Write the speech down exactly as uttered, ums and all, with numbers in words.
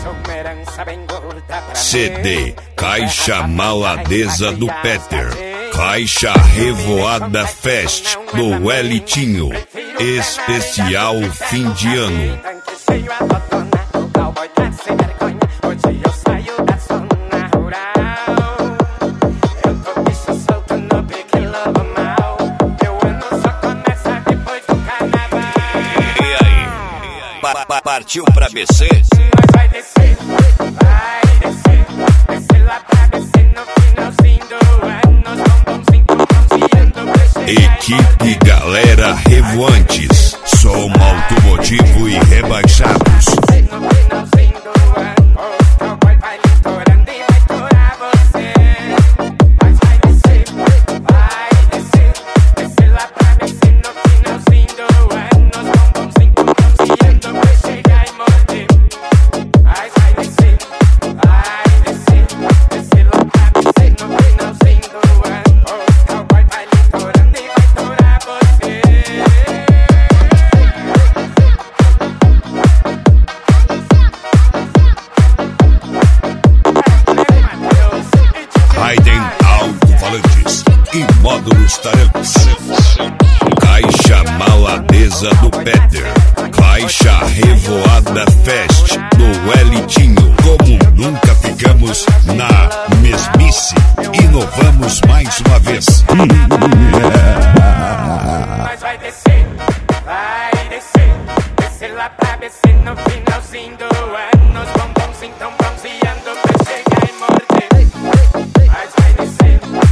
C D Caixa Maladeza do Peter, Caixa Revoada Fest do Elitinho, especial fim de ano. Partiu pra B C? Vai descer, vai descer, descer lá pra B C no finalzinho do ano. Nós bombonzinho, bombonzinho, crescer. Equipe Galera Revoantes, som automotivo e rebaixados. No finalzinho do ano, o cowboy vai litorando e vai torar você. Mas vai descer, vai descer, descer lá pra B C no finalzinho do ano. Nós bombonzinho, bombonzinho, crescer. Raiden alto-falantes e módulos tarantes. Caixa Maladeza do Peter, Caixa Revoada Fest do Elitinho. Como nunca ficamos na mesmice, inovamos mais uma vez. Mas vai descer, vai descer, descer lá pra B C no finalzinho do ano. Os bombons então bronzeando pra chegar e morder. Mas vai descer.